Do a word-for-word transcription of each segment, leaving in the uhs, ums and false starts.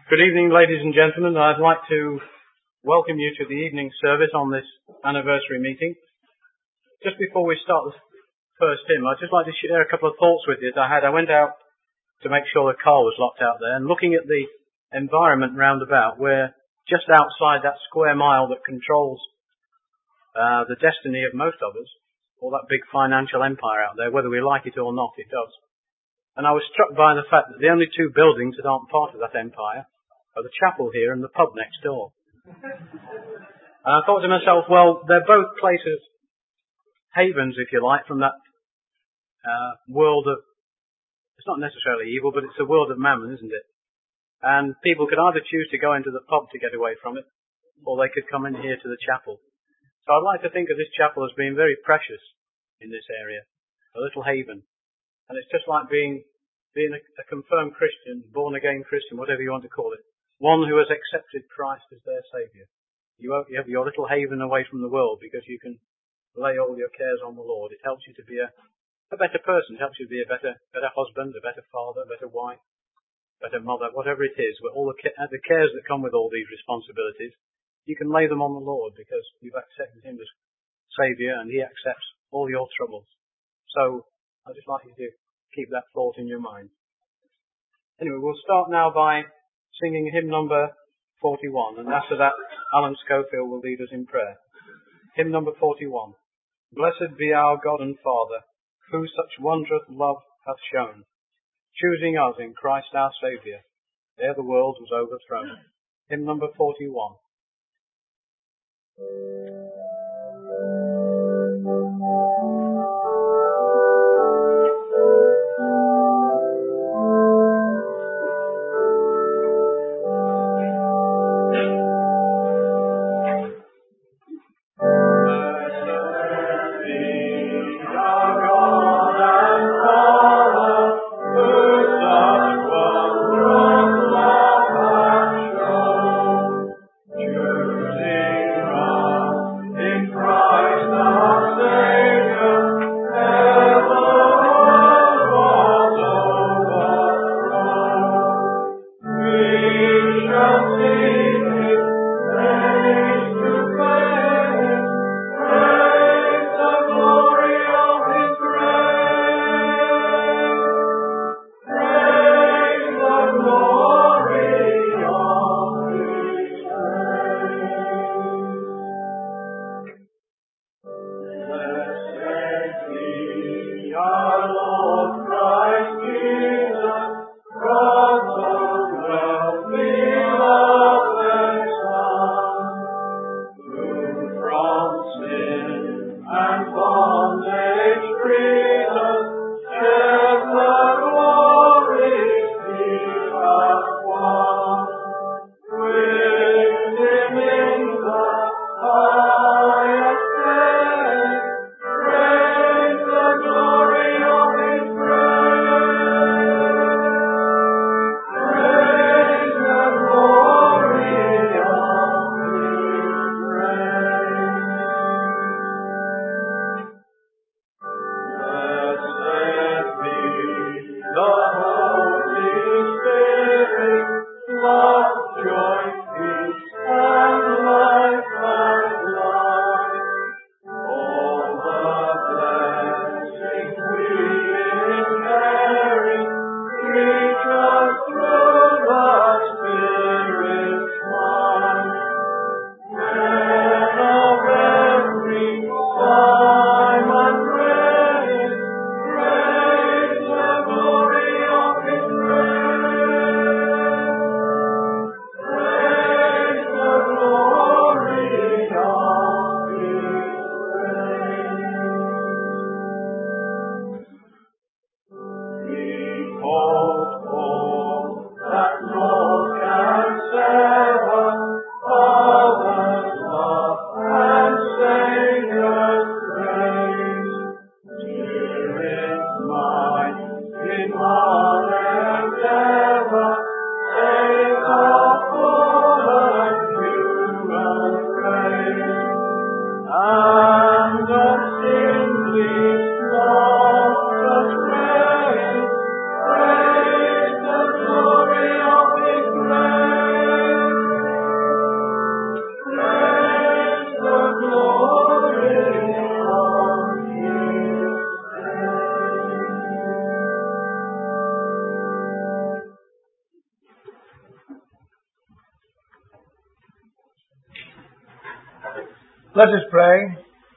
Good evening, ladies and gentlemen. I'd like to welcome you to the evening service on this anniversary meeting. Just before we start the first hymn, I'd just like to share a couple of thoughts with you that I had. I went out to make sure the car was locked out there, and looking at the environment round about, we're just outside that square mile that controls uh, the destiny of most of us, or that big financial empire out there, whether we like it or not, it does. And I was struck by the fact that the only two buildings that aren't part of that empire are the chapel here and the pub next door. And I thought to myself, well, they're both places, havens, if you like, from that uh, world of, it's not necessarily evil, but it's a world of mammon, isn't it? And people could either choose to go into the pub to get away from it, or they could come in here to the chapel. So I'd like to think of this chapel as being very precious in this area, a little haven. And it's just like being being a, a confirmed Christian, born-again Christian, whatever you want to call it. One who has accepted Christ as their Saviour. You, you have your little haven away from the world because you can lay all your cares on the Lord. It helps you to be a, a better person. It helps you to be a better better husband, a better father, a better wife, better mother, whatever it is. With all the, the cares that come with all these responsibilities, you can lay them on the Lord because you've accepted Him as Saviour and He accepts all your troubles. So I'd just like you to keep that thought in your mind. Anyway, we'll start now by singing hymn number forty-one, and after that, Alan Schofield will lead us in prayer. Hymn number forty-one. Blessed be our God and Father, who such wondrous love hath shown, choosing us in Christ our Saviour, ere the world was overthrown. Hymn number forty-one. Choosing Let us pray.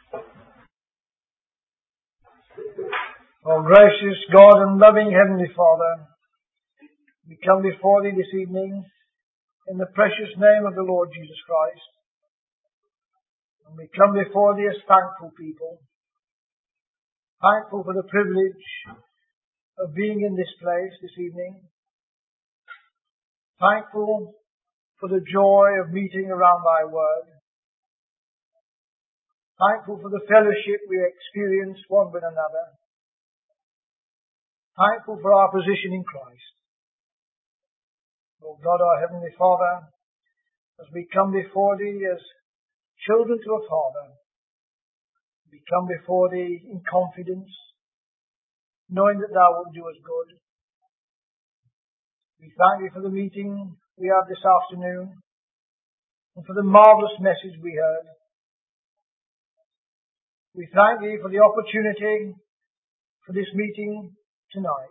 Oh, gracious God and loving Heavenly Father, we come before Thee this evening in the precious name of the Lord Jesus Christ. And we come before Thee as thankful people, thankful for the privilege of being in this place this evening, thankful for the joy of meeting around Thy Word, thankful for the fellowship we experience one with another, thankful for our position in Christ. Oh God, our Heavenly Father, as we come before Thee as children to a Father, we come before Thee in confidence, knowing that Thou wilt do us good. We thank Thee for the meeting we have this afternoon and for the marvellous message we heard. We thank Thee for the opportunity for this meeting tonight.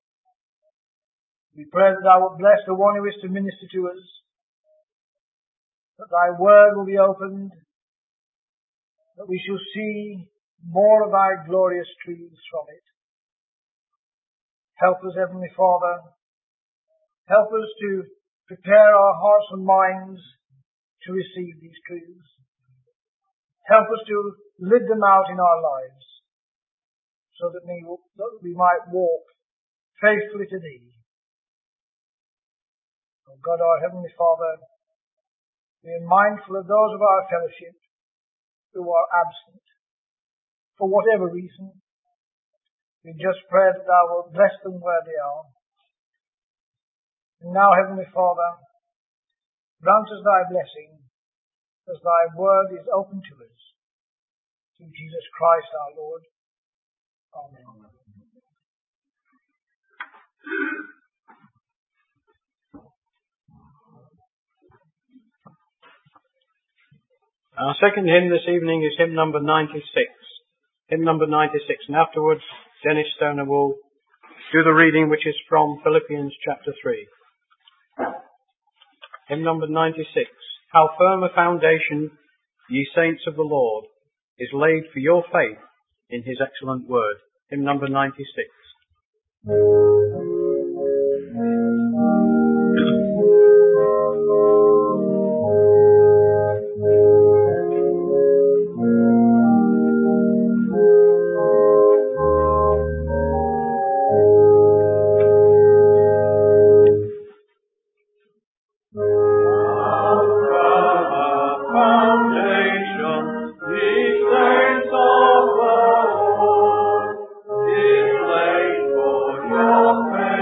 We pray that Thou wilt bless the one who is to minister to us, that Thy word will be opened, that we shall see more of Thy glorious truths from it. Help us, Heavenly Father. Help us to prepare our hearts and minds to receive these truths. Help us to live them out in our lives so that we, that we might walk faithfully to Thee. Oh God, our Heavenly Father, we are mindful of those of our fellowship who are absent for whatever reason. We just pray that Thou wilt bless them where they are. And now, Heavenly Father, grant us Thy blessing as Thy word is open to us. Through Jesus Christ our Lord. Amen. Our second hymn this evening is hymn number ninety-six. Hymn number ninety-six. And afterwards, Dennis Stoner will do the reading, which is from Philippians chapter three. Hymn number ninety-six. How firm a foundation, ye saints of the Lord, is laid for your faith in His excellent word. Hymn number ninety-six. Your faith.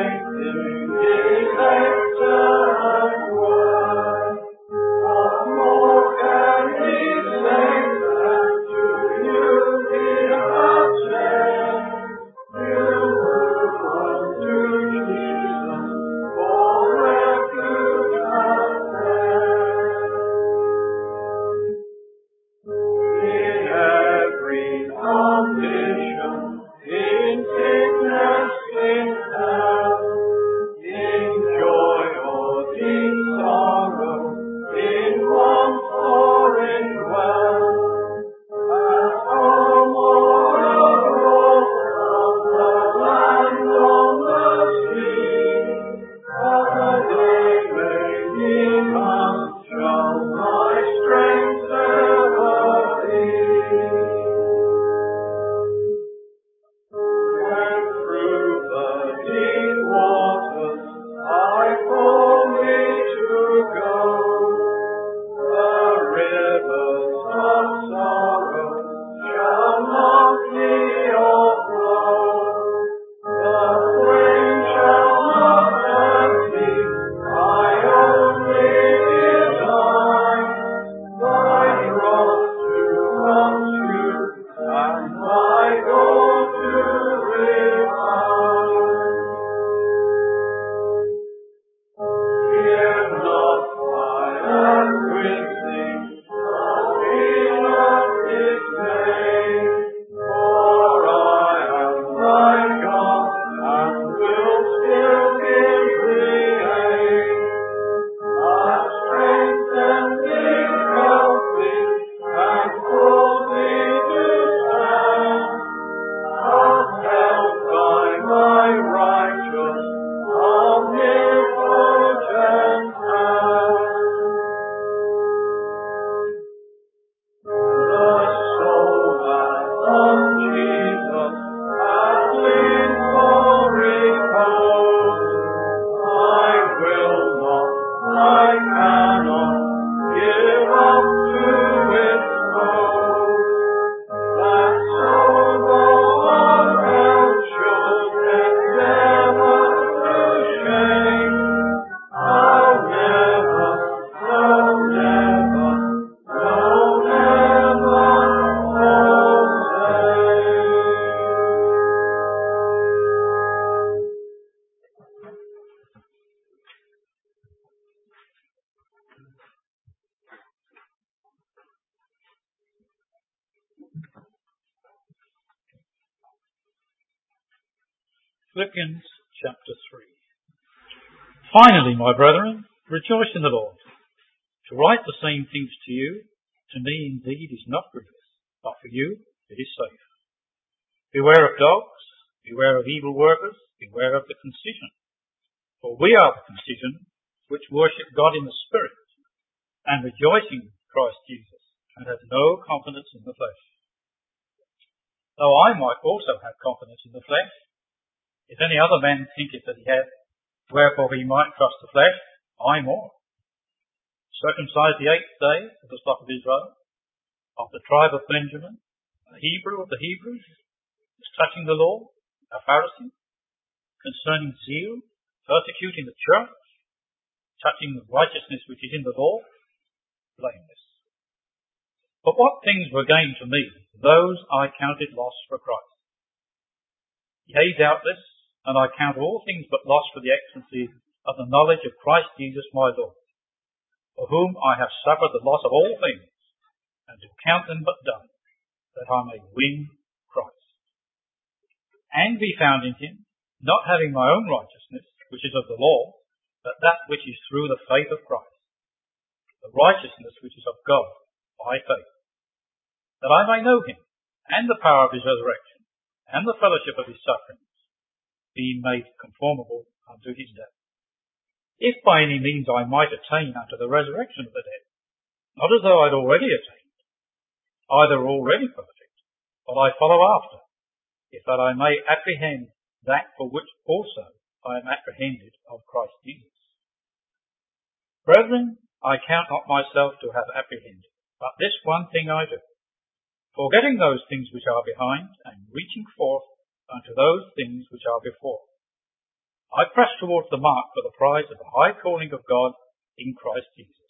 Philippians chapter three. Finally, my brethren, rejoice in the Lord. To write the same things to you, to me indeed is not grievous, but for you it is safe. Beware of dogs, beware of evil workers, beware of the concision. For we are the concision which worship God in the Spirit, and rejoice in Christ Jesus, and have no confidence in the flesh. Though I might also have confidence in the flesh, if any other man thinketh that he hath, wherefore he might trust the flesh, I more. Circumcised the eighth day of the stock of Israel, of the tribe of Benjamin, a Hebrew of the Hebrews, as touching the law, a Pharisee, concerning zeal, persecuting the church, touching the righteousness which is in the law, blameless. But what things were gained to me, those I counted loss for Christ. Yea, doubtless, and I count all things but loss for the excellency of the knowledge of Christ Jesus my Lord, for whom I have suffered the loss of all things, and to count them but dung, that I may win Christ, and be found in him, not having my own righteousness, which is of the law, but that which is through the faith of Christ, the righteousness which is of God by faith, that I may know him, and the power of his resurrection, and the fellowship of his sufferings, being made conformable unto his death, if by any means I might attain unto the resurrection of the dead, not as though I'd already attained, either already perfect, but I follow after, if that I may apprehend that for which also I am apprehended of Christ Jesus. Brethren, I count not myself to have apprehended, but this one thing I do, forgetting those things which are behind, and reaching forth unto those things which are before. I press towards the mark for the prize of the high calling of God in Christ Jesus.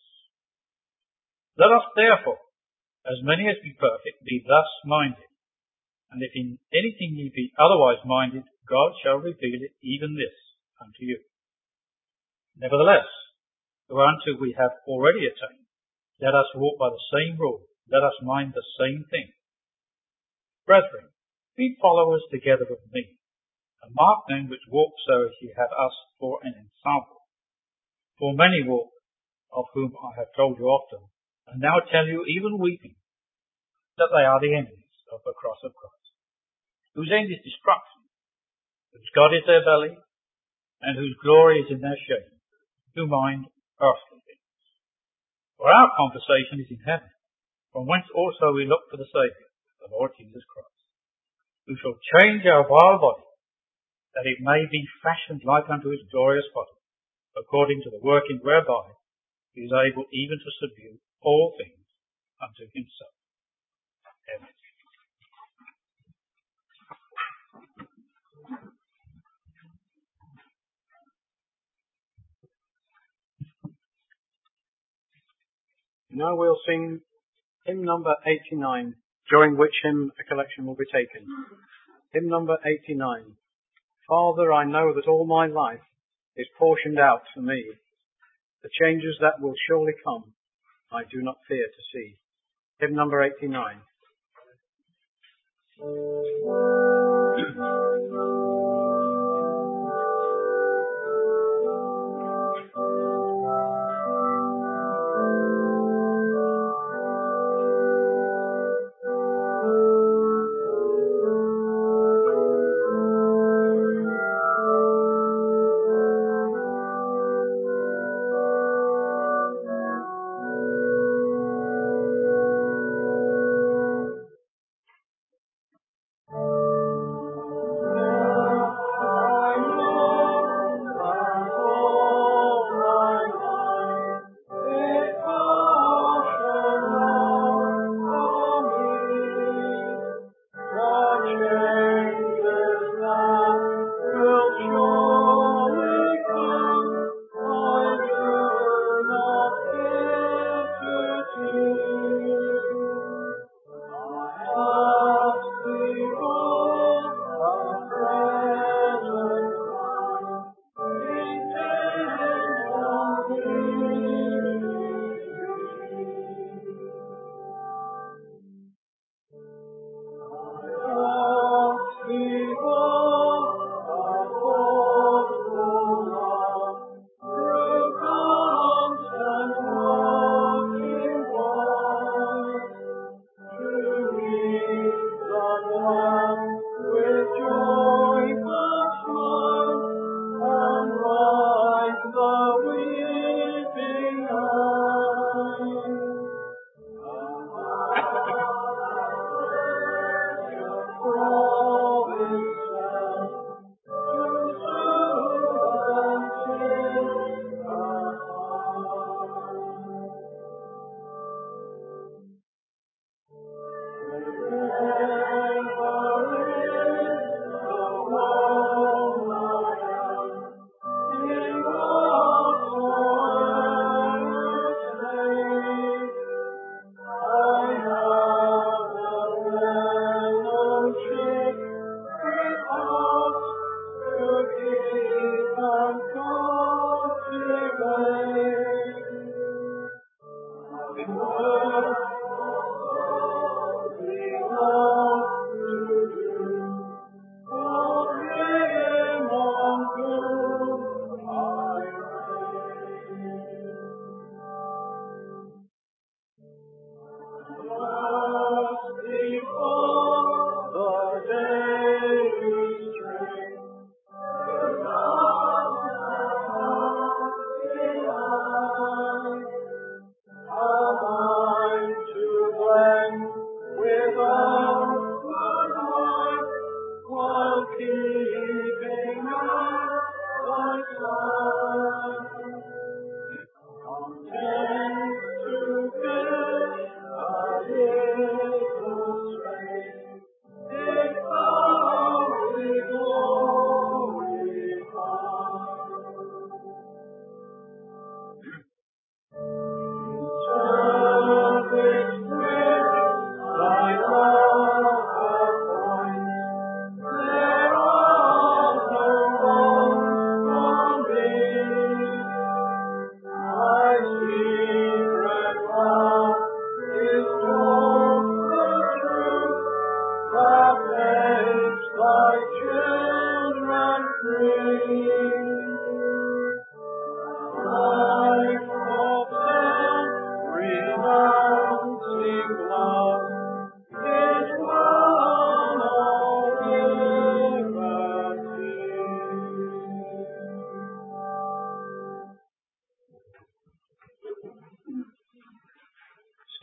Let us therefore, as many as be perfect, be thus minded. And if in anything ye be otherwise minded, God shall reveal it, even this, unto you. Nevertheless, whereunto we have already attained, let us walk by the same rule, let us mind the same thing. Brethren, be followers together of me, and mark them which walk so as ye have us for an ensample. For many walk, of whom I have told you often, and now tell you even weeping, that they are the enemies of the cross of Christ, whose end is destruction, whose God is their belly, and whose glory is in their shame, who mind earthly things. For our conversation is in heaven, from whence also we look for the Saviour, the Lord Jesus Christ, who shall change our vile body, that it may be fashioned like unto his glorious body, according to the working whereby he is able even to subdue all things unto himself. Amen. Now we'll sing hymn number eighty-nine, during which hymn a collection will be taken. Hymn number eighty-nine. Father, I know that all my life is portioned out for me. The changes that will surely come, I do not fear to see. Hymn number eighty-nine.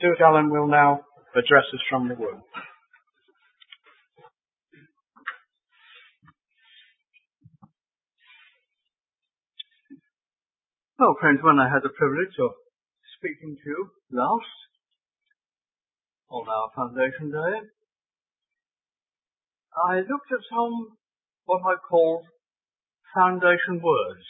Stuart Allen will now address us from the Word. Well, friends, when I had the privilege of speaking to you last on our Foundation Day, I looked at some what I call foundation words.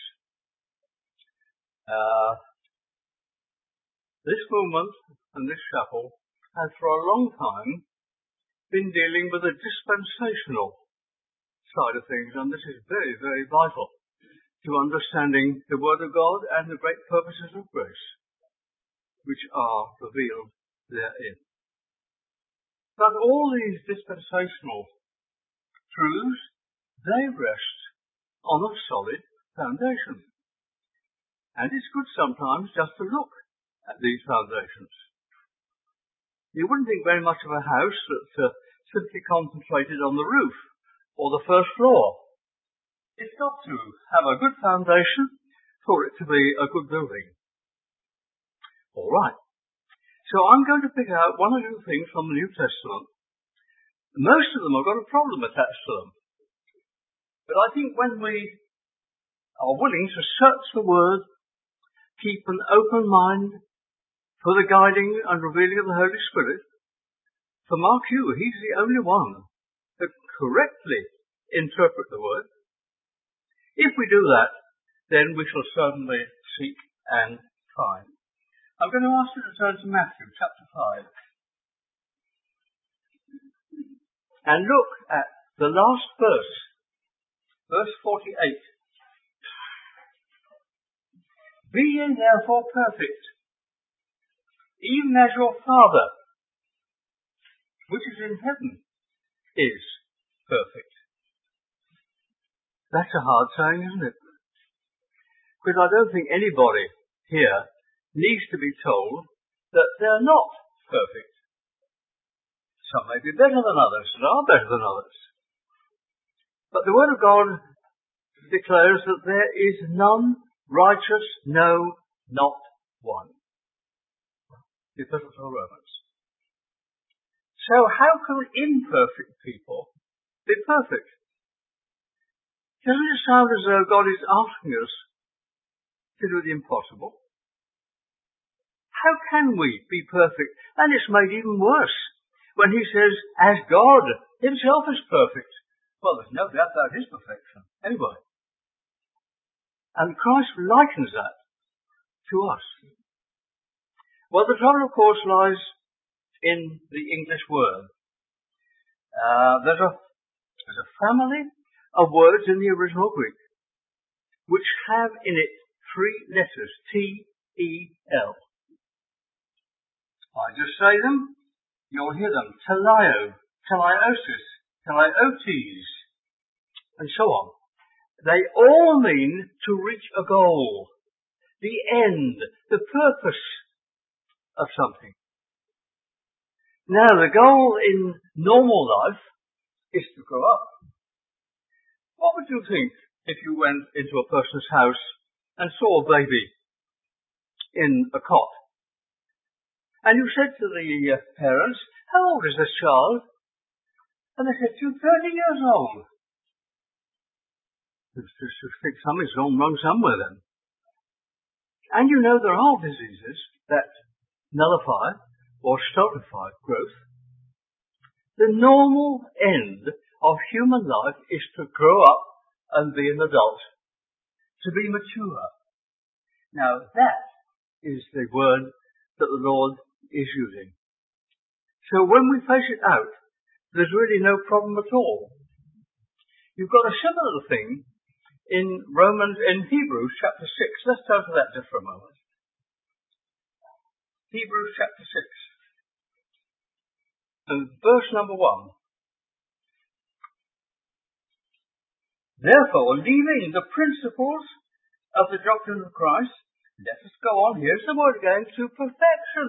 Uh, this movement and this chapel has for a long time been dealing with the dispensational side of things, and this is very, very vital to understanding the Word of God and the great purposes of grace which are revealed therein. But all these dispensational truths, they rest on a solid foundation. And it's good sometimes just to look at these foundations. You wouldn't think very much of a house that uh, simply concentrated on the roof or the first floor. It's got to have a good foundation for it to be a good building. All right. So I'm going to pick out one or two things from the New Testament. Most of them have got a problem attached to them. But I think when we are willing to search the Word, keep an open mind for the guiding and revealing of the Holy Spirit, for mark you, He's the only one that correctly interpret the Word. If we do that, then we shall certainly seek and find. I'm going to ask you to turn to Matthew chapter five and look at the last verse, verse forty-eight. Be ye therefore perfect, even as your Father, which is in heaven, is perfect. That's a hard saying, isn't it? Because I don't think anybody here needs to be told that they're not perfect. Some may be better than others, and are better than others. But the Word of God declares that there is none righteous, no, not one. The Epistle to the Romans. So how can imperfect people be perfect? Doesn't it sound as though God is asking us to do the impossible? How can we be perfect? And it's made even worse when he says, as God himself is perfect. Well, there's no doubt about his perfection, anyway. And Christ likens that to us. Well, the trouble, of course, lies in the English word. Uh, there's a, there's a family of words in the original Greek which have in it three letters, T E L. I just say them, you'll hear them. Telio, teleiosis, teleiotes, and so on. They all mean to reach a goal, the end, the purpose of something. Now, the goal in normal life is to grow up. What would you think if you went into a person's house and saw a baby in a cot? And you said to the uh, parents, how old is this child? And they said, you're thirty years old. You think something's gone wrong somewhere then. And you know there are diseases that nullify or stultify growth. The normal end of human life is to grow up and be an adult, to be mature. Now that is the word that the Lord is using. So when we face it out, there's really no problem at all. You've got a similar thing in Romans, in Hebrews chapter six. Let's turn to that just for a moment. Hebrews chapter six. And verse number one. Therefore, leaving the principles of the doctrine of Christ, let us go on, here's the word again, to perfection.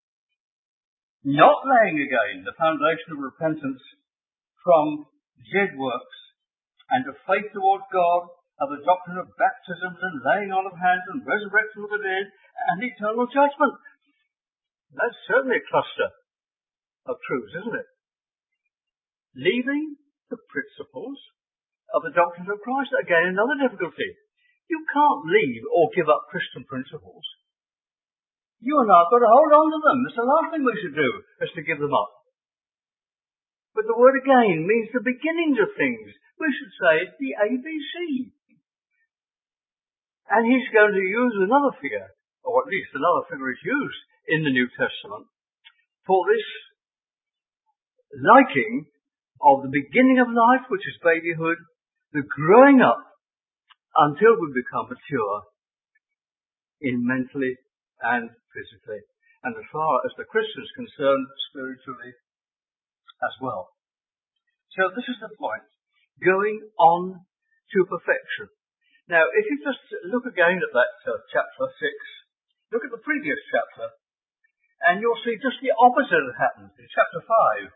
Not laying again the foundation of repentance from dead works, and of faith towards God, of the doctrine of baptisms and laying on of hands and resurrection of the dead, and eternal judgment. That's certainly a cluster of truths, isn't it? Leaving the principles of the doctrine of Christ. Again, another difficulty. You can't leave or give up Christian principles. You and I have got to hold on to them. That's the last thing we should do, is to give them up. But the word again means the beginnings of things. We should say the A B C. And he's going to use another figure, or at least another figure is used in the New Testament, for this liking of the beginning of life, which is babyhood, the growing up until we become mature in mentally and physically, and as far as the Christian is concerned, spiritually as well. So this is the point, going on to perfection. Now, if you just look again at that uh, chapter six, look at the previous chapter, and you'll see just the opposite that happened in chapter five.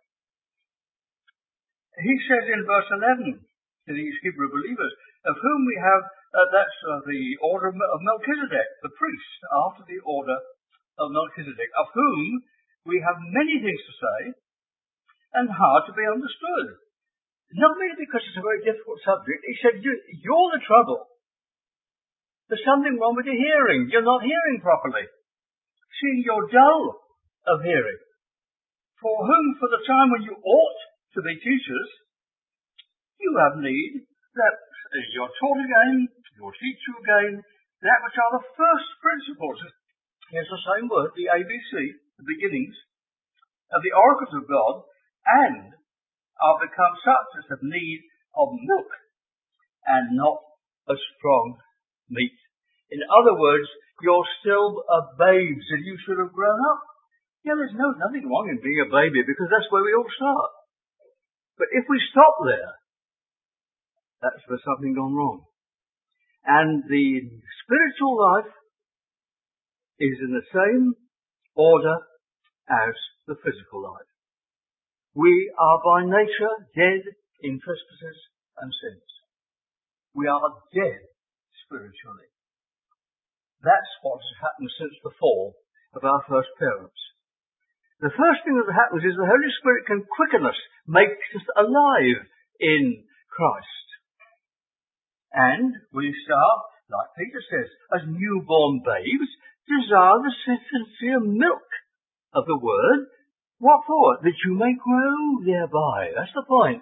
He says in verse eleven to these Hebrew believers, of whom we have, uh, that's uh, the order of Melchizedek, the priest, after the order of Melchizedek, of whom we have many things to say and hard to be understood. Not merely because it's a very difficult subject. He said, you, you're the trouble. There's something wrong with your hearing. You're not hearing properly. See, you're dull of hearing. For whom, for the time when you ought to be teachers, you have need that you're taught again, you'll teach you again, that which are the first principles. Here's the same word, the A B C, the beginnings, of the oracles of God, and are become such as have need of milk, and not a strong meat. In other words, you're still a babes, and you should have grown up. Yeah, there's no nothing wrong in being a baby, because that's where we all start. But if we stop there, that's where something gone wrong. And the spiritual life is in the same order as the physical life. We are by nature dead in trespasses and sins. We are dead spiritually. That's what has happened since the fall of our first parents. The first thing that happens is the Holy Spirit can quicken us, make us alive in Christ. And we start, like Peter says, as newborn babes, desire the sincere milk of the word. What for? That you may grow thereby. That's the point.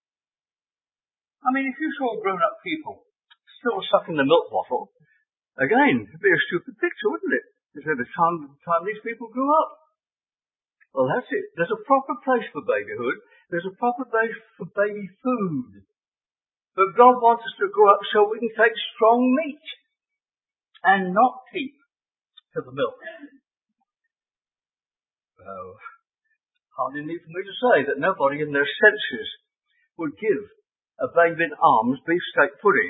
I mean, if you saw grown-up people still sucking the milk bottle, again, it'd be a stupid picture, wouldn't it? Because by the time, time these people grew up. Well, that's it. There's a proper place for babyhood. There's a proper place for baby food. But God wants us to grow up so we can take strong meat and not keep to the milk. Well, hardly need for me to say that nobody in their senses would give a babe in arms beefsteak pudding.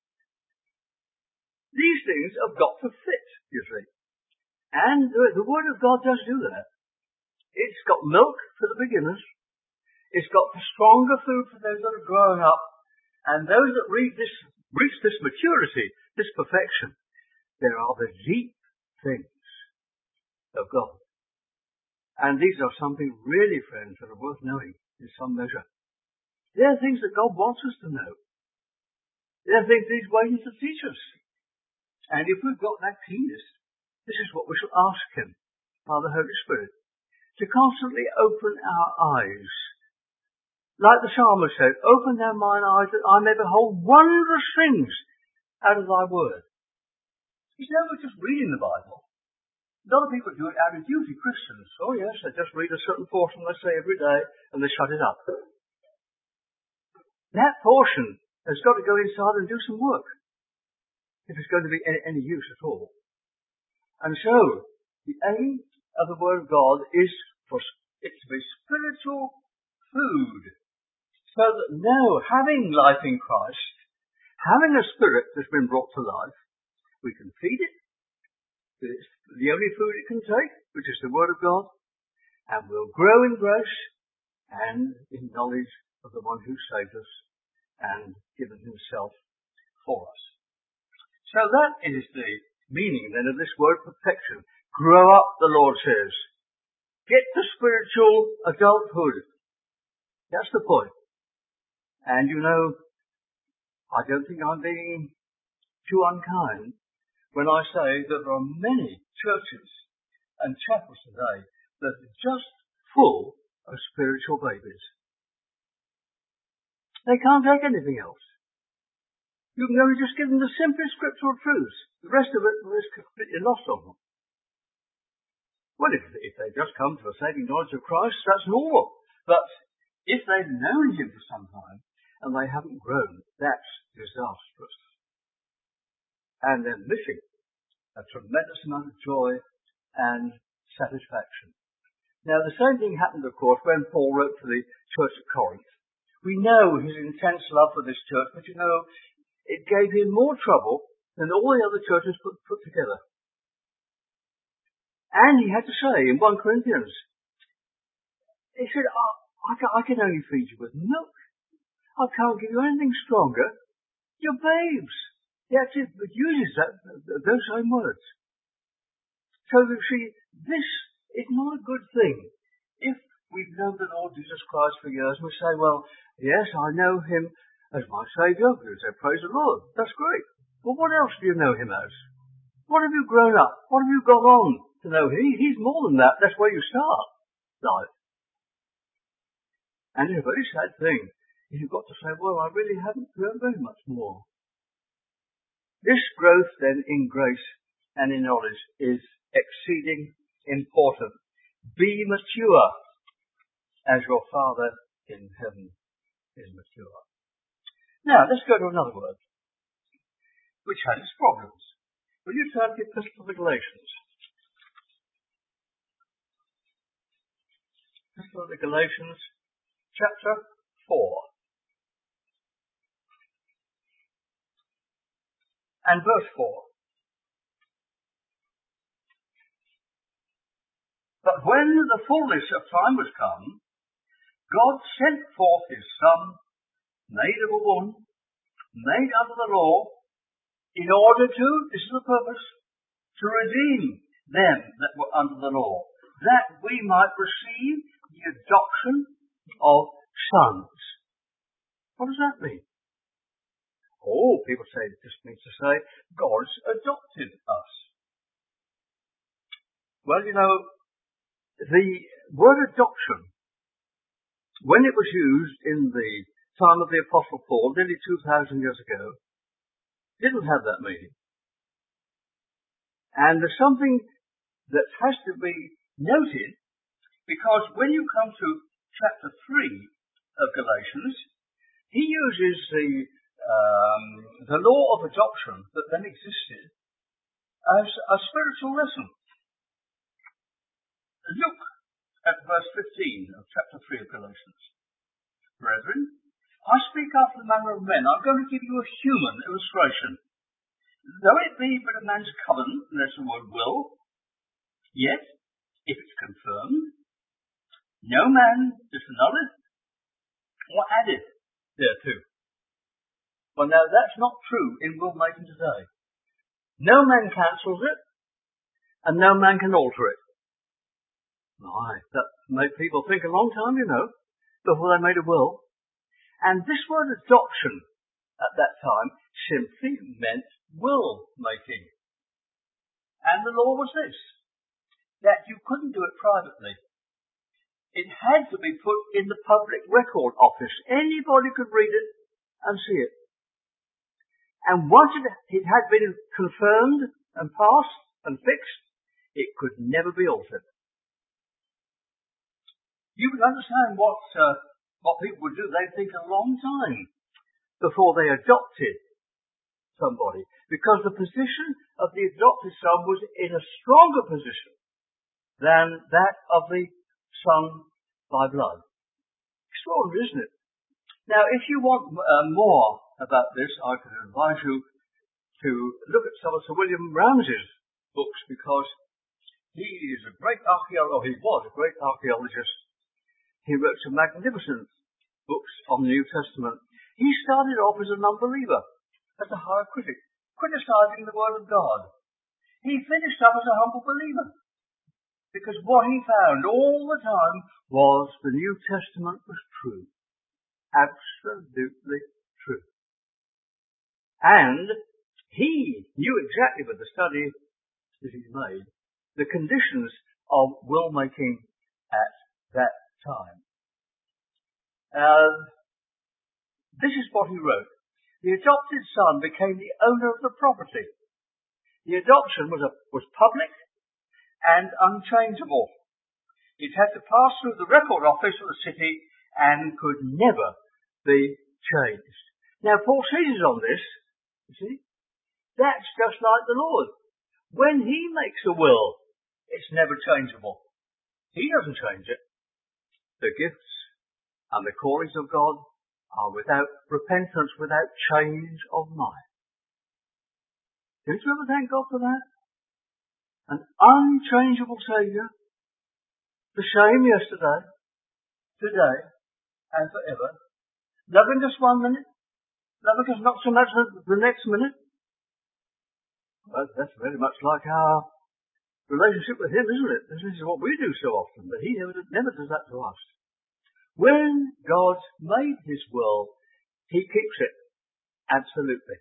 These things have got to fit, you see. And the, the Word of God does do that. It's got milk for the beginners. It's got the stronger food for those that are growing up. And those that read this, reach this maturity, this perfection, there are the deep things of God. And these are something really, friends, that are worth knowing in some measure. They're things that God wants us to know. They're things He's waiting to teach us. And if we've got that keenness, this is what we shall ask Him, by the Holy Spirit, to constantly open our eyes. Like the psalmist said, open thou mine eyes that I may behold wondrous things out of thy word. It's never just reading the Bible. A lot of people do it out of duty, Christians. Oh yes, they just read a certain portion, let's say, every day, and they shut it up. That portion has got to go inside and do some work, if it's going to be any, any use at all. And so, the aim of the Word of God is for it to be spiritual food. So that now, having life in Christ, having a spirit that's been brought to life, we can feed it. It's the only food it can take, which is the Word of God, and we'll grow in grace and in knowledge of the one who saved us and given Himself for us. So that is the meaning then of this word perfection. Grow up, the Lord says. Get to spiritual adulthood. That's the point. And you know, I don't think I'm being too unkind when I say that there are many churches and chapels today that are just full of spiritual babies. They can't take anything else. You can only just give them the simplest scriptural truths. The rest of it is completely lost on them. Well, if, if they just come to a saving knowledge of Christ, that's normal. But if they've known him for some time and they haven't grown, that's disastrous. And they're missing a tremendous amount of joy and satisfaction. Now, the same thing happened, of course, when Paul wrote to the church at Corinth. We know his intense love for this church, but you know, it gave him more trouble than all the other churches put, put together. And he had to say in First Corinthians, he said, I, I, can, I can only feed you with milk. I can't give you anything stronger. You're babes. He actually uses that, those same words. So you see, this is not a good thing. If we've known the Lord Jesus Christ for years, we say, well, yes, I know him as my Saviour. You say, praise the Lord. That's great. But what else do you know him as? What have you grown up? What have you gone on to know him? He, he's more than that. That's where you start life. And it's a very sad thing if you've got to say, well, I really haven't grown very much more. This growth then in grace and in knowledge is exceeding important. Be mature as your Father in heaven is mature. Now, let's go to another word, which has its problems. Will you turn to the Epistle of the Galatians? Epistle of the Galatians, chapter four. And verse four. But when the fullness of time was come, God sent forth his Son, made of a woman, made under the law, in order to, this is the purpose, to redeem them that were under the law, that we might receive the adoption of sons. What does that mean? Oh, people say it just means to say, God's adopted us. Well, you know, the word adoption, when it was used in the time of the Apostle Paul, nearly two thousand years ago, didn't have that meaning. And there's something that has to be noted, because when you come to chapter three of Galatians, he uses the um, the law of adoption that then existed as a spiritual lesson. Look at verse fifteen of chapter three of Galatians. Brethren, I speak after the manner of men. I'm going to give you a human illustration. Though it be but a man's covenant, there's the word will, yet, if it's confirmed, no man is annulleth or added thereto. Well, now that's not true in will making today. No man cancels it, and no man can alter it. My, that made people think a long time, you know, before they made a will. And this word adoption at that time simply meant will making. And the law was this, that you couldn't do it privately. It had to be put in the public record office. Anybody could read it and see it. And once it, it had been confirmed and passed and fixed, it could never be altered. You can understand what uh, what people would do. They'd think a long time before they adopted somebody, because the position of the adopted son was in a stronger position than that of the son by blood. Extraordinary, isn't it? Now, if you want uh, more about this, I could advise you to look at some of Sir William Ramsay's books, because he is a great archaeologist, or he was a great archaeologist. He wrote some magnificent books on the New Testament. He started off as an unbeliever, as a high critic, criticizing the Word of God. He finished up as a humble believer. Because what he found all the time was the New Testament was true. Absolutely true. And he knew exactly with the study that he made the conditions of will making at that time. Uh, this is what he wrote. The adopted son became the owner of the property. The adoption was, a, was public and unchangeable. It had to pass through the record office of the city and could never be changed. Now, Paul seizes on this, you see. That's just like the Lord. When he makes a will, it's never changeable. He doesn't change it. The gifts and the callings of God are without repentance, without change of mind. Did you ever thank God for that? An unchangeable Saviour, the same yesterday, today, and forever, loving us one minute, loving us not so much the next minute. Well, that's very much like our relationship with him, isn't it? This is what we do so often, but he never, never does that to us. When God made his will, he keeps it. Absolutely.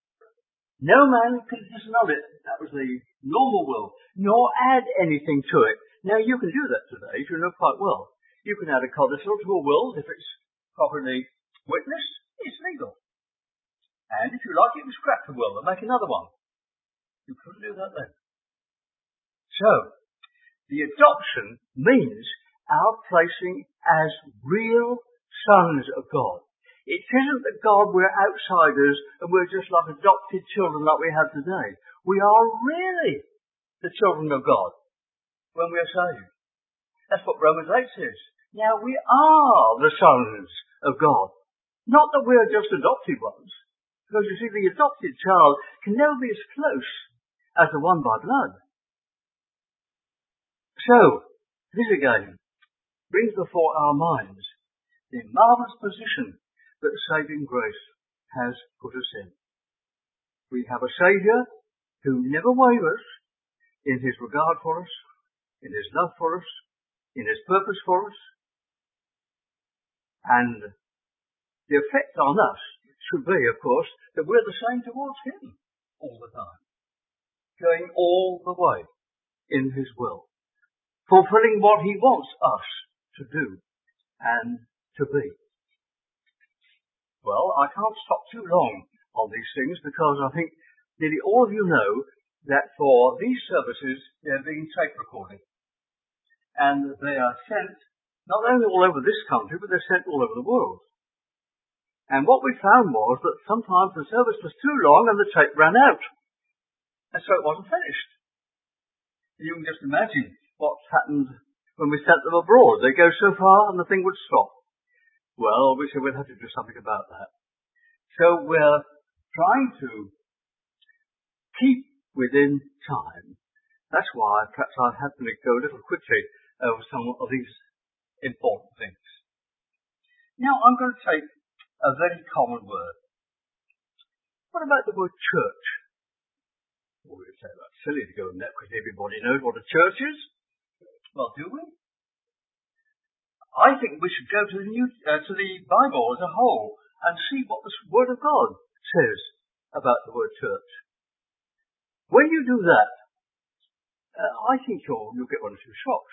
No man can disannul it. That was the normal will, nor add anything to it. Now, you can do that today, if you know quite well. You can add a codicil to a will if it's properly witnessed. It's legal. And if you like, you can scrap the will and make another one. You couldn't do that then. So, the adoption means our placing as real sons of God. It isn't that God, we're outsiders and we're just like adopted children like we have today. We are really the children of God when we are saved. That's what Romans eight says. Now we are the sons of God. Not that we are just adopted ones. Because you see, the adopted child can never be as close as the one by blood. So, this again brings before our minds the marvellous position that saving grace has put us in. We have a Saviour who never wavers in his regard for us, in his love for us, in his purpose for us. And the effect on us should be, of course, that we're the same towards him all the time, going all the way in his will, fulfilling what he wants us to do and to be. Well, I can't stop too long on these things because I think nearly all of you know that for these services they're being tape recorded. And they are sent not only all over this country, but they're sent all over the world. And what we found was that sometimes the service was too long and the tape ran out. And so it wasn't finished. You can just imagine what happened when we sent them abroad. They go so far and the thing would stop. Well, we said we'll have to do something about that. So we're trying to keep within time. That's why perhaps I'll have to go a little quickly over some of these important things. Now I'm going to take a very common word. What about the word church? Well, we say that's silly to go in that because everybody knows what a church is. Well, do we? I think we should go to the new, uh, to the Bible as a whole and see what the Word of God says about the word church. When you do that, uh, I think you'll, you'll get one or two shocks.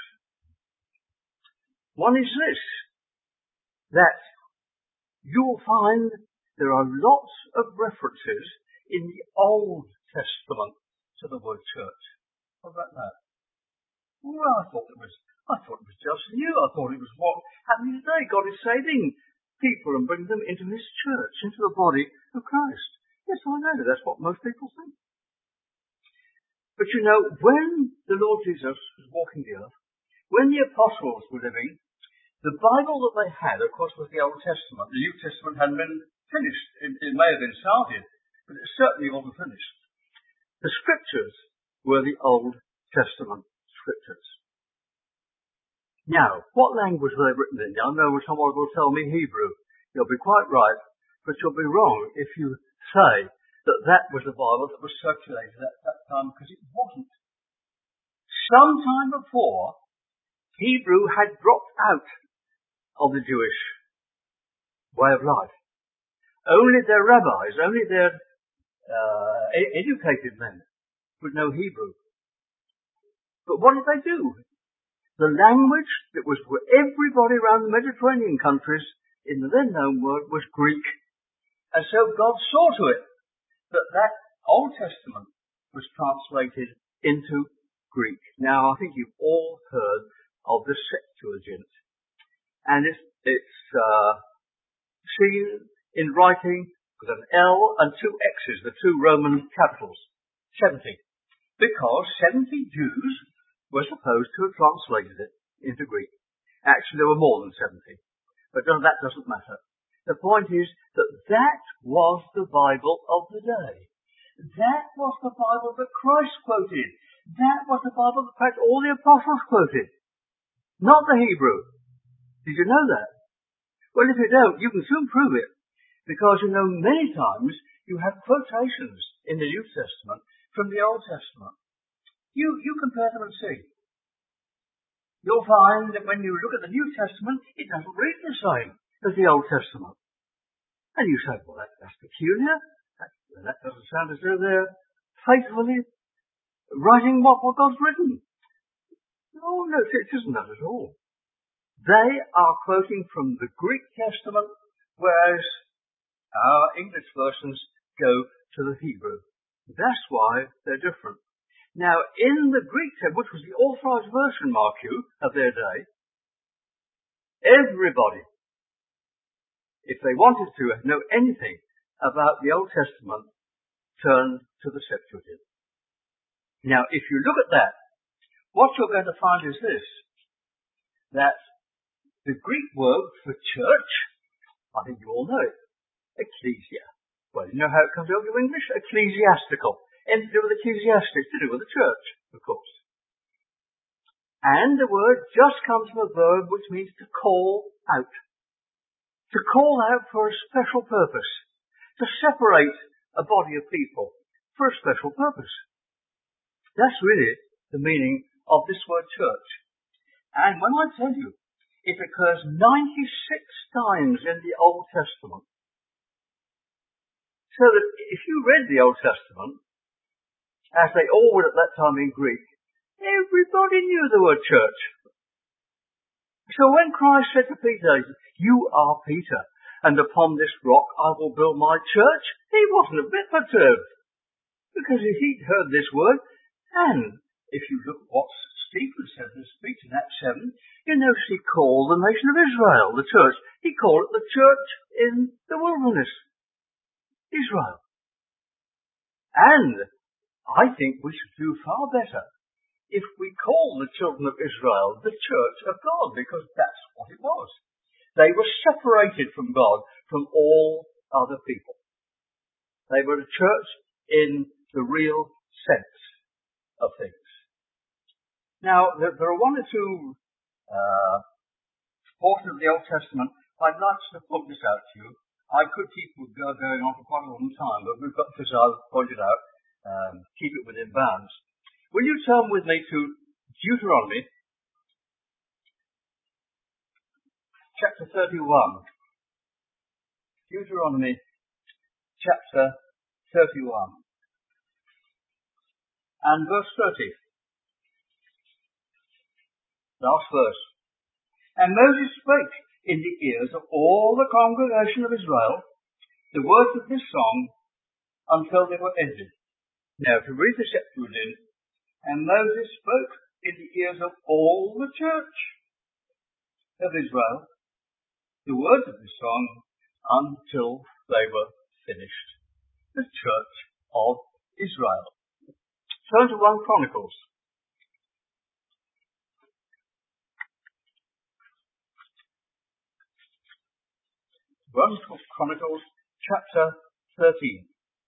One is this, that you'll find there are lots of references in the Old Testament to the word church. What about that? Well, I thought it was, I thought it was just new. I thought it was what happening today. God is saving people and bringing them into his church, into the body of Christ. Yes, I know. That's what most people think. But you know, when the Lord Jesus was walking the earth, when the apostles were living, the Bible that they had, of course, was the Old Testament. The New Testament hadn't been finished. It, it may have been started, but it certainly wasn't finished. The scriptures were the Old Testament scriptures. Now, what language were they written in? I know someone will tell me Hebrew. You'll be quite right, but you'll be wrong if you say that that was the Bible that was circulated at that time, because it wasn't. some time before, Hebrew had dropped out of the Jewish way of life. Only their rabbis, only their uh, educated men would know Hebrew. But what did they do? The language that was for everybody around the Mediterranean countries in the then known world was Greek. And so God saw to it that that Old Testament was translated into Greek. Now, I think you've all heard of the Septuagint. And it's, it's uh, seen in writing with an L and two X's, the two Roman capitals, seventy. Because seventy Jews were supposed to have translated it into Greek. Actually, there were more than seventy. But that doesn't matter. The point is that that was the Bible of the day. That was the Bible that Christ quoted. That was the Bible that perhaps all the apostles quoted. Not the Hebrew. Did you know that? Well, if you don't, you can soon prove it. Because, you know, many times you have quotations in the New Testament from the Old Testament. You, you compare them and see. You'll find that when you look at the New Testament, it doesn't read the same as the Old Testament. And you say, well, that, that's peculiar. That, that doesn't sound as though they're faithfully writing what, what God's written. No, no, it isn't that at all. They are quoting from the Greek Testament, whereas our English versions go to the Hebrew. That's why they're different. Now, in the Greek text, which was the authorized version, mark you, of their day, everybody, if they wanted to know anything about the Old Testament, turned to the Septuagint. Now, if you look at that, what you're going to find is this, that the Greek word for church, I think you all know it, ecclesia. Well, you know how it comes over to English? Ecclesiastical. Anything to do with ecclesiastics, to do with the church, of course. And the word just comes from a verb which means to call out. To call out for a special purpose. To separate a body of people for a special purpose. That's really the meaning of this word church. And when I tell you, it occurs ninety-six times in the Old Testament. So that if you read the Old Testament, as they all were at that time in Greek, everybody knew the word church. So when Christ said to Peter, you are Peter, and upon this rock I will build my church, he wasn't a bit perturbed. Because he'd heard this word, and if you look at what Stephen said in his speech in Acts seven, you notice he called the nation of Israel, the church, he called it the church in the wilderness. Israel. And I think we should do far better if we call the children of Israel the church of God, because that's what it was. They were separated from God, from all other people. They were a church in the real sense of things. Now, there, there are one or two uh, portions of the Old Testament I'd like to point this out to you. I could keep going on for quite a long time, but we've got, as I've pointed out, um, keep it within bounds. Will you turn with me to Deuteronomy, chapter thirty-one. Deuteronomy, chapter thirty-one. And verse thirty. Last verse. And Moses spake in the ears of all the congregation of Israel the words of this song until they were ended. Now, to read the Septuagint, and Moses spoke in the ears of all the church of Israel the words of this song until they were finished. The church of Israel. Turn to First Chronicles. First Chronicles, chapter thirteen.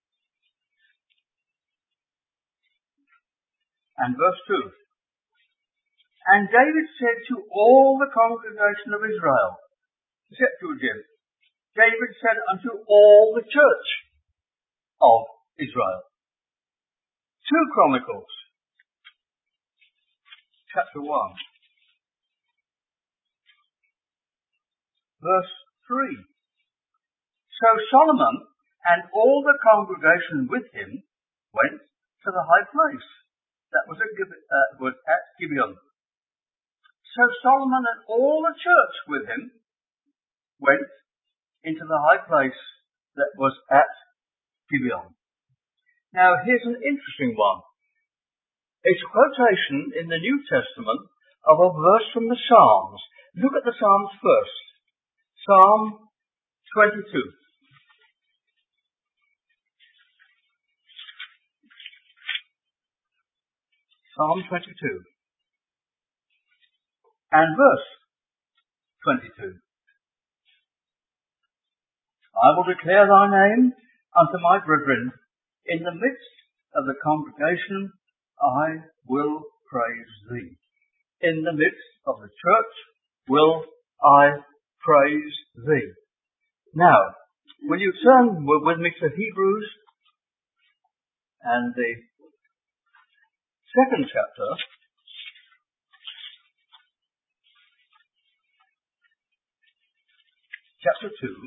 And verse two. And David said to all the congregation of Israel, Septuagint, David said unto all the church of Israel. Second Chronicles, chapter one. Verse three. So Solomon and all the congregation with him went to the high place that was at, Gib- uh, was at Gibeon. So Solomon and all the church with him went into the high place that was at Gibeon. Now here's an interesting one. It's a quotation in the New Testament of a verse from the Psalms. Look at the Psalms first. Psalm twenty-two. Psalm twenty-two. And verse twenty-two. I will declare thy name unto my brethren. In the midst of the congregation I will praise thee. In the midst of the church will I praise thee. Now, will you turn with me to Hebrews and the second chapter, chapter two,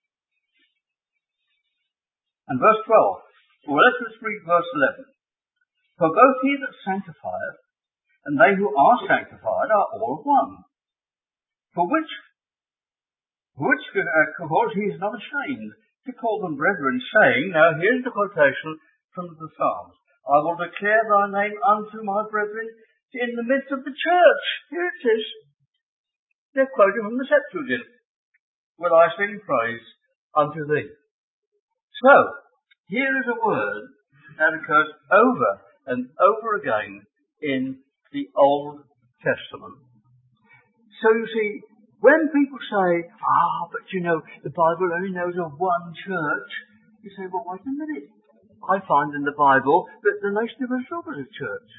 and verse twelve. Well, let's just read verse eleven. For both he that sanctifieth and they who are sanctified are all one. For which, for which uh, cause he is not ashamed to call them brethren, saying, now here's the quotation from the Psalms, I will declare thy name unto my brethren in the midst of the church. Here it is. They're quoting from the Septuagint. Will I sing praise unto thee? So, here is a word that occurs over and over again in the Old Testament. So you see, when people say, ah, but you know, the Bible only knows of one church, you say, well, wait a minute. I find in the Bible that the nation of Israel was a church.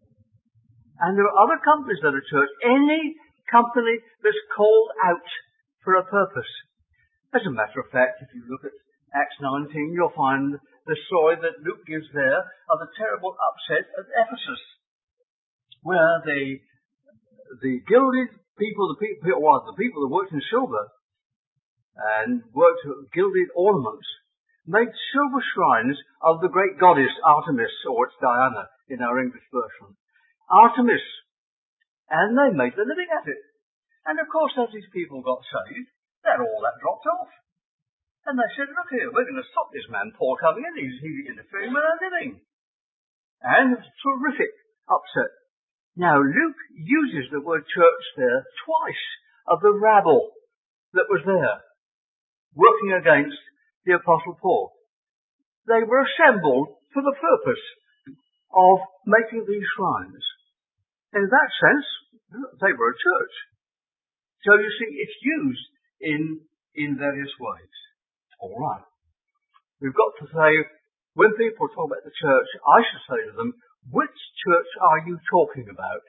And there are other companies that are church. Any company that's called out for a purpose. As a matter of fact, if you look at Acts nineteen, you'll find the story that Luke gives there of the terrible upset at Ephesus, where the the gilded people, the people, well, the people that worked in silver and worked with gilded ornaments, made silver shrines of the great goddess Artemis, or it's Diana in our English version. Artemis. And they made a living at it. And of course, as these people got saved, that all that dropped off. And they said, look here, we're going to stop this man Paul coming in. He's, he's interfering with our living. And it was a terrific upset. Now, Luke uses the word church there twice of the rabble that was there, working against the Apostle Paul. They were assembled for the purpose of making these shrines. In that sense, they were a church. So you see, it's used in, in various ways. All right. We've got to say, when people talk about the church, I should say to them, which church are you talking about?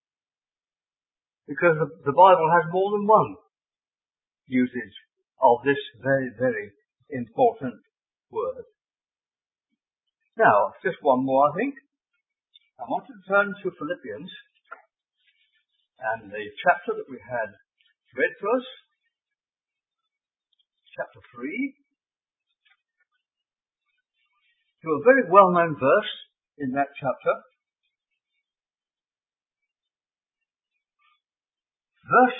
Because the, the Bible has more than one usage of this very, very important word. Now, just one more, I think. I want to turn to Philippians and the chapter that we had read to us, chapter three, to a very well-known verse in that chapter. Verse,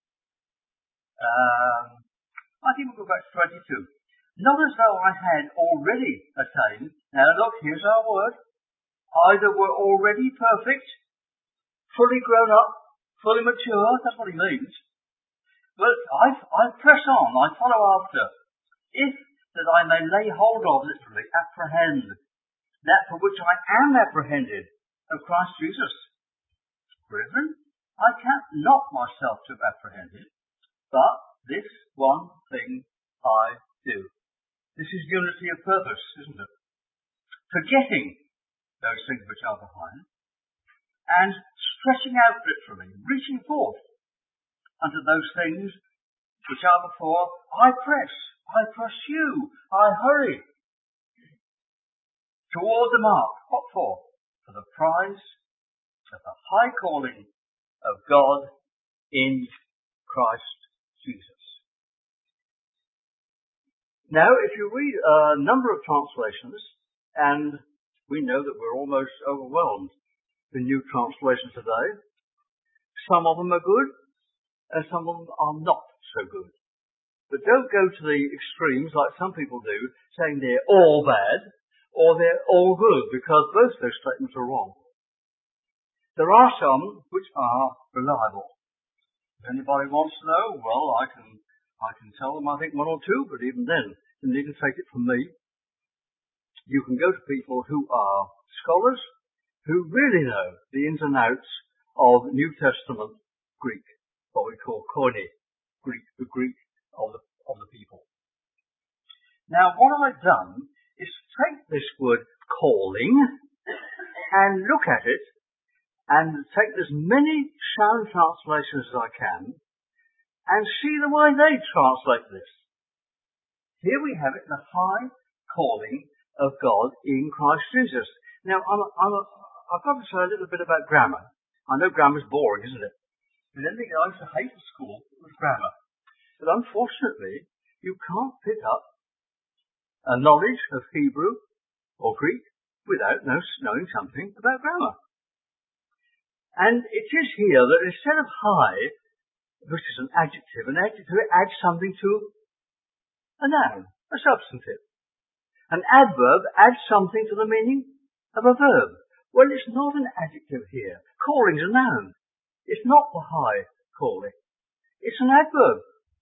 um, I think we'll go back to twenty-two. Not as though I had already attained. Now look, here's our word. Either were already perfect, fully grown up, fully mature, that's what he means. But I, I press on, I follow after, if that I may lay hold of, literally, apprehend, that for which I am apprehended of Christ Jesus. Brethren, I count not myself to have apprehended, but this one thing I do. This is unity of purpose, isn't it? Forgetting those things which are behind, and stretching out literally, reaching forth unto those things which are before, I press, I pursue, I hurry toward the mark. What for? For the prize of the high calling of God in Christ Jesus. Now, if you read a number of translations, and we know that we're almost overwhelmed with new translations today, some of them are good, and some of them are not so good. But don't go to the extremes like some people do, saying they're all bad, or they're all good, because both those statements are wrong. There are some which are reliable. If anybody wants to know, well, I can I can tell them I think one or two, but even then, you need to take it from me. You can go to people who are scholars, who really know the ins and outs of New Testament Greek, what we call Koine Greek, the Greek of the of the people. Now, what I've done is take this word calling and look at it and take as many sound translations as I can and see the way they translate this. Here we have it, the high calling of God in Christ Jesus. Now, I'm, I'm a, I've got to say a little bit about grammar. I know grammar's boring, isn't it? And anything I used to hate at school was grammar. But unfortunately, you can't pick up a knowledge of Hebrew or Greek without knowing something about grammar. And it is here that instead of high, which is an adjective, an adjective adds something to a noun, a substantive. An adverb adds something to the meaning of a verb. Well, it's not an adjective here. Calling's a noun. It's not the high calling. It's an adverb.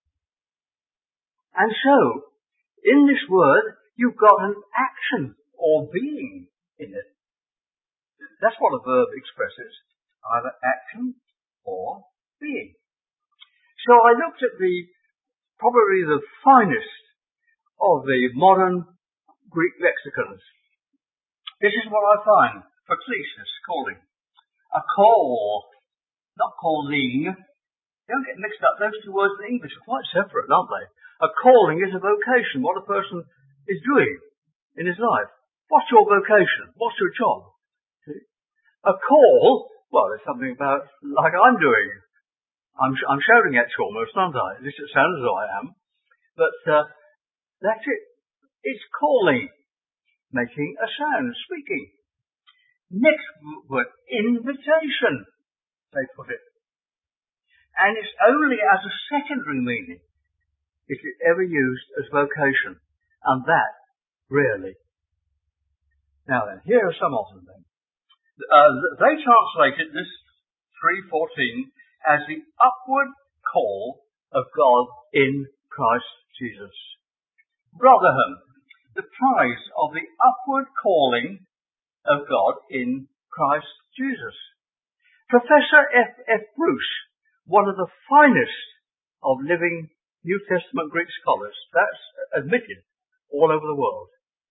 And so, in this word, you've got an action or being in it. That's what a verb expresses. Either action or being. So I looked at the, probably the finest of the modern Greek lexicons. This is what I find for klesis, calling. A call, not calling. Don't get mixed up. Those two words in English are quite separate, aren't they? A calling is a vocation, what a person is doing in his life. What's your vocation? What's your job? A call, well, there's something about, like I'm doing. I'm, I'm shouting at you almost, aren't I? At least it sounds as though I am. But uh, that's it. It's calling, making a sound, speaking. Next word, invitation, they put it. And it's only as a secondary meaning is it ever used as vocation. And that, rarely. Now then, here are some of them then. Uh, they translated this three fourteen as the upward call of God in Christ Jesus. Rotherham, the prize of the upward calling of God in Christ Jesus. Professor F. F. Bruce, one of the finest of living New Testament Greek scholars, that's admitted all over the world.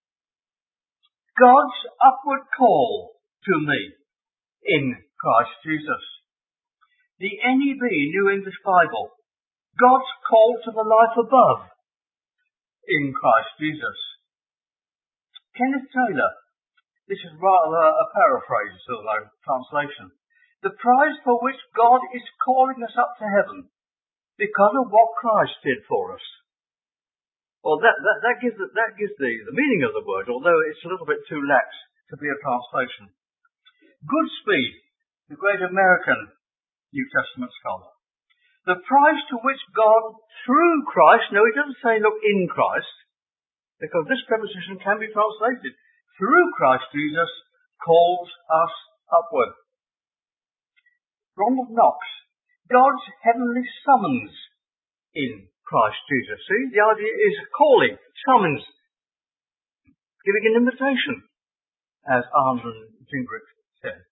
God's upward call to me in Christ Jesus. The N E B, New English Bible, God's call to the life above in Christ Jesus. Kenneth Taylor, this is rather a paraphrase of a translation. The prize for which God is calling us up to heaven because of what Christ did for us. Well, that, that, that gives, that gives the, the meaning of the word, although it's a little bit too lax to be a translation. Goodspeed, the great American New Testament scholar. The prize to which God, through Christ, no, he doesn't say, look, in Christ, because this preposition can be translated, through Christ Jesus, calls us upward. Ronald Knox, God's heavenly summons in Christ Jesus. See, the idea is calling, summons, giving an invitation, as Arnold Gingrich said.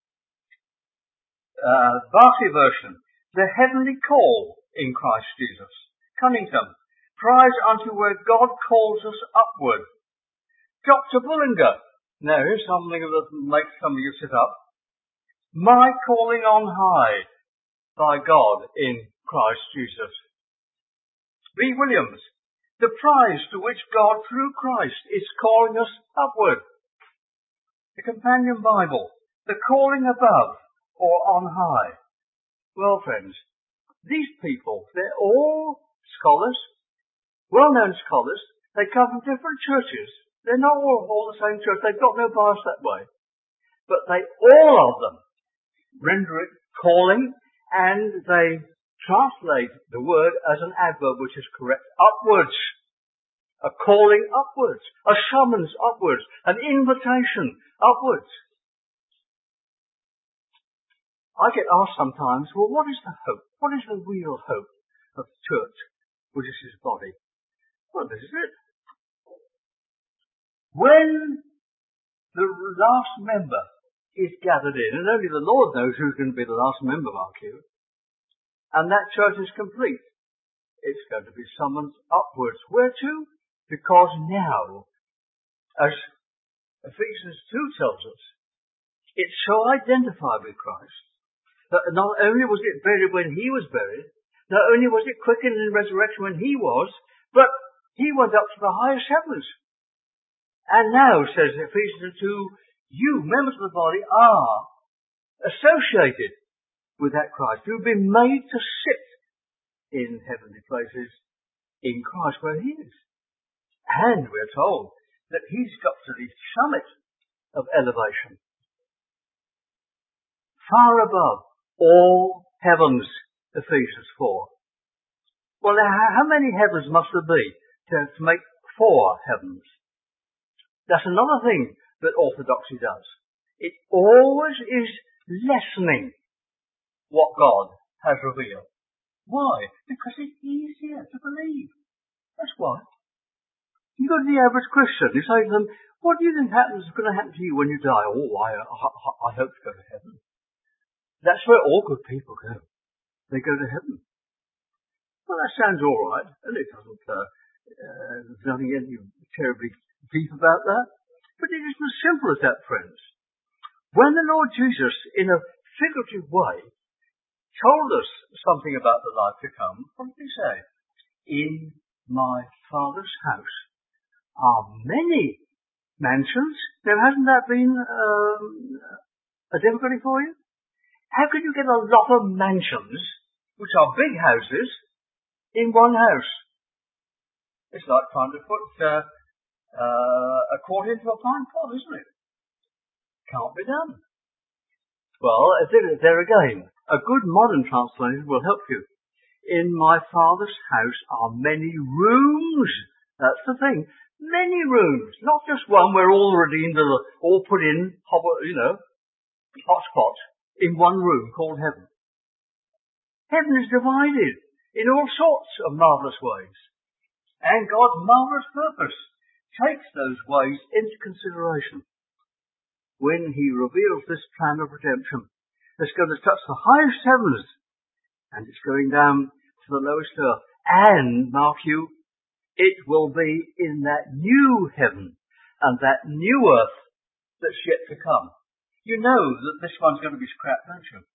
Uh, Barclay version, the heavenly call in Christ Jesus. Cunningham, prize unto where God calls us upward. Doctor Bullinger, now here's something that makes some of you sit up. My calling on high by God in Christ Jesus. B. Williams, the prize to which God through Christ is calling us upward. The Companion Bible, the calling above or on high. Well, friends, these people, they're all scholars, well-known scholars. They come from different churches. They're not all, all the same church. They've got no bias that way. But they, all of them, render it calling, and they translate the word as an adverb, which is correct, upwards. A calling upwards. A summons upwards. An invitation upwards. I get asked sometimes, well, what is the hope? What is the real hope of the church, which is his body? Well, this is it. When the last member is gathered in, and only the Lord knows who's going to be the last member, mark you, and that church is complete, it's going to be summoned upwards. Where to? Because now, as Ephesians two tells us, it's so identified with Christ that not only was it buried when he was buried, not only was it quickened in resurrection when he was, but he went up to the highest heavens. And now, says Ephesians two, you, members of the body, are associated with that Christ. You've been made to sit in heavenly places in Christ where he is. And we're told that he's got to the summit of elevation, far above all heavens, Ephesians four. Well, now, how many heavens must there be to, to make four heavens? That's another thing that orthodoxy does. It always is lessening what God has revealed. Why? Because it's easier to believe. That's why. You go to the average Christian, you say to them, what do you think happens, is going to happen to you when you die? Oh, I, I, I hope to go to heaven. That's where all good people go. They go to heaven. Well, that sounds all right, and it doesn't, uh, uh, there's nothing terribly deep about that. But it isn't as simple as that, friends. When the Lord Jesus, in a figurative way, told us something about the life to come, what did he say? In my Father's house are many mansions. Now, hasn't that been um, a difficulty for you? How could you get a lot of mansions, which are big houses, in one house? It's like trying to put uh, uh, a quart into a pine pot, isn't it? Can't be done. Well, there again, a good modern translation will help you. In my Father's house are many rooms. That's the thing. Many rooms. Not just one where all the redeemed are all put in, you know, hotspot in one room called heaven. Heaven is divided in all sorts of marvellous ways. And God's marvellous purpose takes those ways into consideration when he reveals this plan of redemption that's going to touch the highest heavens, and it's going down to the lowest earth. And, mark you, it will be in that new heaven and that new earth that's yet to come. You know that this one's going to be scrapped, don't you?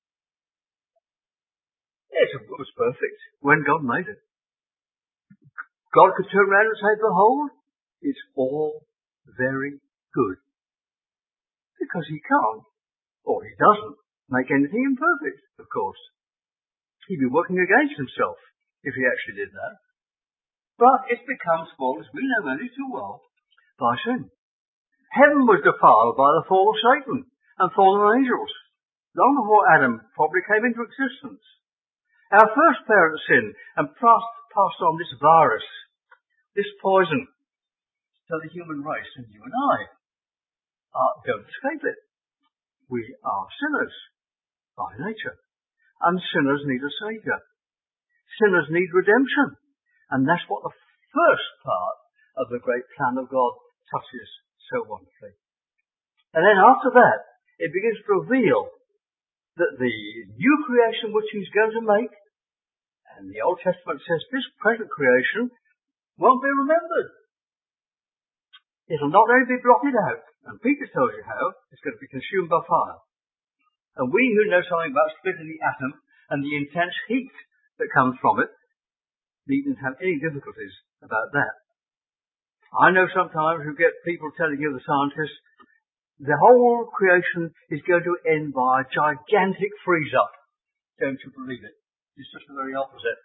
Yes, it was perfect when God made it. God could turn around and say, behold, it's all very good. Because he can't, or he doesn't, make anything imperfect, of course. He'd be working against himself if he actually did that. But it becomes full, as we know only too well, by sin. Heaven was defiled by the fall of Satan and fallen angels, long before Adam probably came into existence. Our first parents sinned and passed, passed on this virus, this poison, to the human race, and you and I uh, don't escape it. We are sinners by nature, and sinners need a saviour. Sinners need redemption, and that's what the first part of the great plan of God touches so wonderfully. And then after that, it begins to reveal that the new creation which he's going to make, and the Old Testament says this present creation won't be remembered. It'll not only be blotted out, and Peter tells you how, it's going to be consumed by fire. And we who know something about splitting the atom and the intense heat that comes from it, needn't have any difficulties about that. I know sometimes you get people telling you, the scientists, the whole creation is going to end by a gigantic freeze-up. Don't you believe it? It's just the very opposite.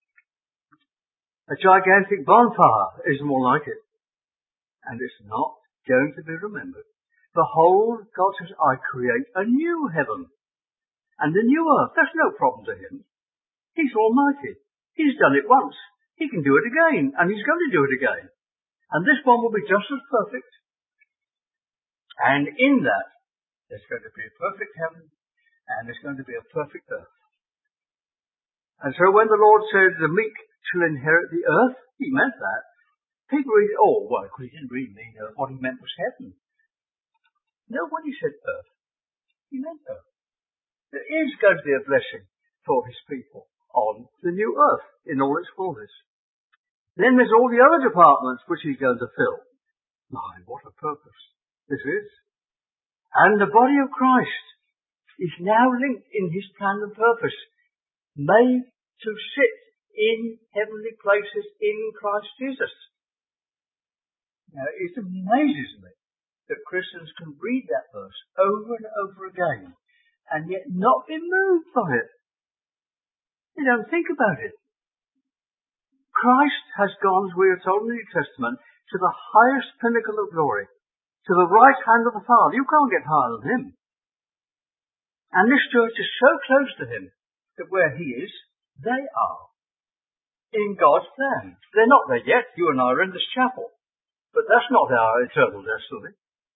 A gigantic bonfire is more like it. And it's not going to be remembered. Behold, God says, I create a new heaven and a new earth. That's no problem to him. He's almighty. He's done it once. He can do it again, and he's going to do it again. And this one will be just as perfect. And in that, there's going to be a perfect heaven, and there's going to be a perfect earth. And so when the Lord said, the meek shall inherit the earth, he meant that. People read, oh, well, because he didn't really mean earth. What he meant was heaven. No, when he said earth, he meant earth. There is going to be a blessing for his people on the new earth in all its fullness. Then there's all the other departments which he's going to fill. My, what a purpose this is. And the body of Christ is now linked in his plan and purpose, made to sit in heavenly places in Christ Jesus. Now, it amazes me that Christians can read that verse over and over again and yet not be moved by it. They don't think about it. Christ has gone, as we are told in the New Testament, to the highest pinnacle of glory, to the right hand of the Father. You can't get higher than him. And this church is so close to him that where he is, they are. In God's plan. They're not there yet. You and I are in this chapel. But that's not our eternal destiny.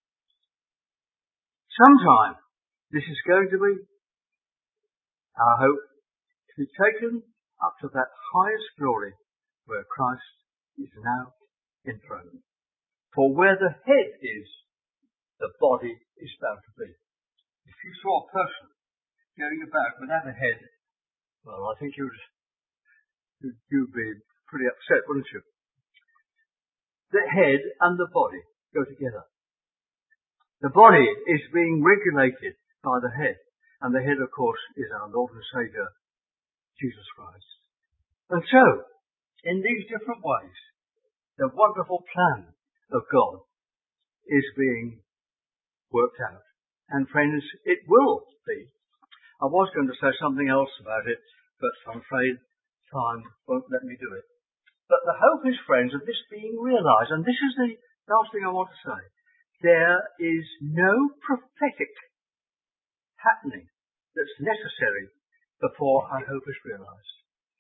Sometime, this is going to be our hope to be taken up to that highest glory where Christ is now enthroned. For where the head is, the body is bound to be. If you saw a person going about without a head, well, I think you'd, you'd, you'd be pretty upset, wouldn't you? The head and the body go together. The body is being regulated by the head. And the head, of course, is our Lord and Saviour, Jesus Christ. And so, in these different ways, the wonderful plan of God is being worked out. And friends, it will be. I was going to say something else about it, but I'm afraid time won't let me do it. But the hope is, friends, of this being realised. And this is the last thing I want to say. There is no prophetic happening that's necessary before our hope is realised.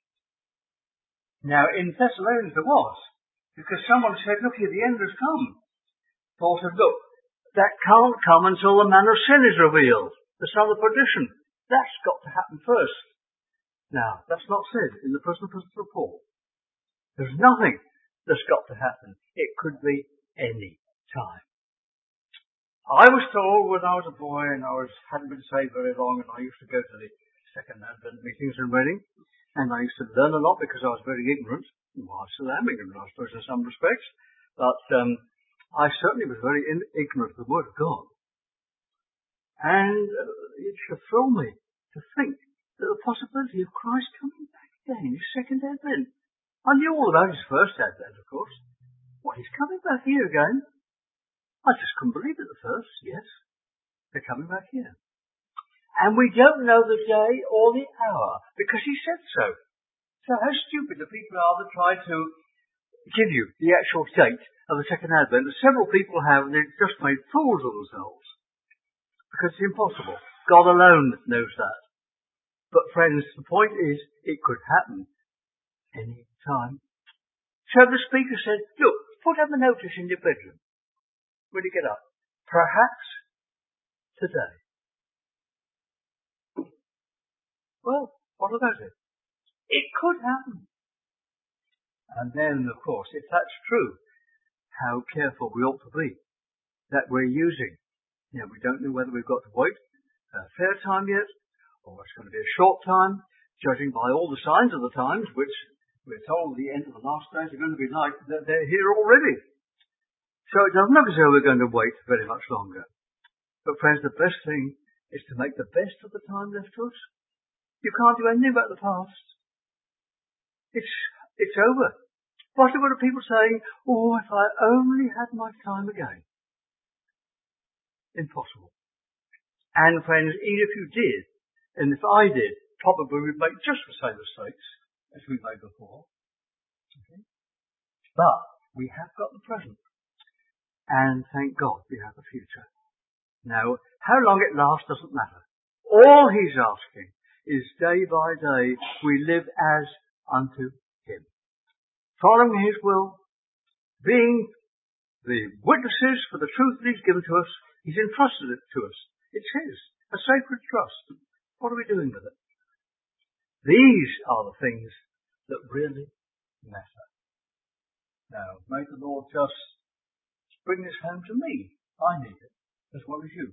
Now, in Thessalonians there was, because someone said, look here, the end has come. Paul said, look, that can't come until the man of sin is revealed, the son of perdition. That's got to happen first. Now, that's not said in the personal epistle of Paul. There's nothing that's got to happen. It could be any time. I was told when I was a boy and I was hadn't been saved very long, and I used to go to the second Advent meetings in Reading, and I used to learn a lot because I was very ignorant. Well, I still am ignorant, I suppose, in some respects. But um, I certainly was very in- ignorant of the Word of God. And uh, it should thrill me to think that the possibility of Christ coming back again, his second Advent. I knew all about his first Advent, of course. Well, he's coming back here again. I just couldn't believe it at first. Yes, they're coming back here. And we don't know the day or the hour, because he said so. So how stupid the people are that try to give you the actual date of the second Advent. Several people have, and they've just made fools of themselves. Because it's impossible. God alone knows that. But friends, the point is, it could happen any time. So the speaker said, look, put up a notice in your bedroom when you get up. Perhaps today. Well, what about it? It could happen. And then, of course, if that's true, how careful we ought to be that we're using. You know, we don't know whether we've got to wait a fair time yet, or it's going to be a short time, judging by all the signs of the times, which we're told the end of the last days are going to be like, they're here already. So it doesn't look as though we're going to wait very much longer. But friends, the best thing is to make the best of the time left to us. You can't do anything about the past. It's, it's over. What are people saying? Oh, if I only had my time again. Impossible. And friends, even if you did, and if I did, probably we'd make just the same mistakes as we made before. Okay? But we have got the present. And thank God we have the future. Now, how long it lasts doesn't matter. All he's asking is day by day we live as unto him. Following his will, being the witnesses for the truth that he's given to us. He's entrusted it to us. It's his, a sacred trust. What are we doing with it? These are the things that really matter. Now, may the Lord just bring this home to me. I need it, as well as you.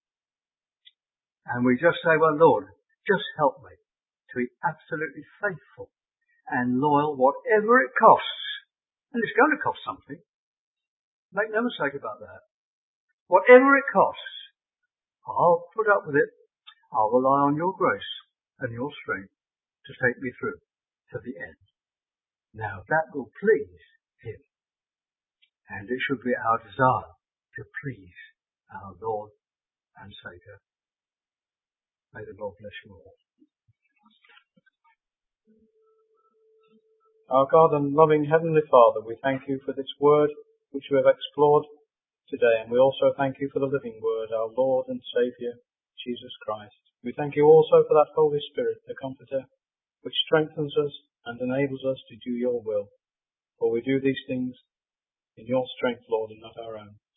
And we just say, well, Lord, just help me to be absolutely faithful and loyal, whatever it costs. And it's going to cost something. Make no mistake about that. Whatever it costs, I'll put up with it. I'll rely on your grace and your strength to take me through to the end. Now, that will please him. And it should be our desire to please our Lord and Saviour. May the Lord bless you all. Our God and loving Heavenly Father, we thank you for this word which we have explored today, and we also thank you for the living word, our Lord and Saviour, Jesus Christ. We thank you also for that Holy Spirit, the Comforter, which strengthens us and enables us to do your will. For we do these things in your strength, Lord, and not our own.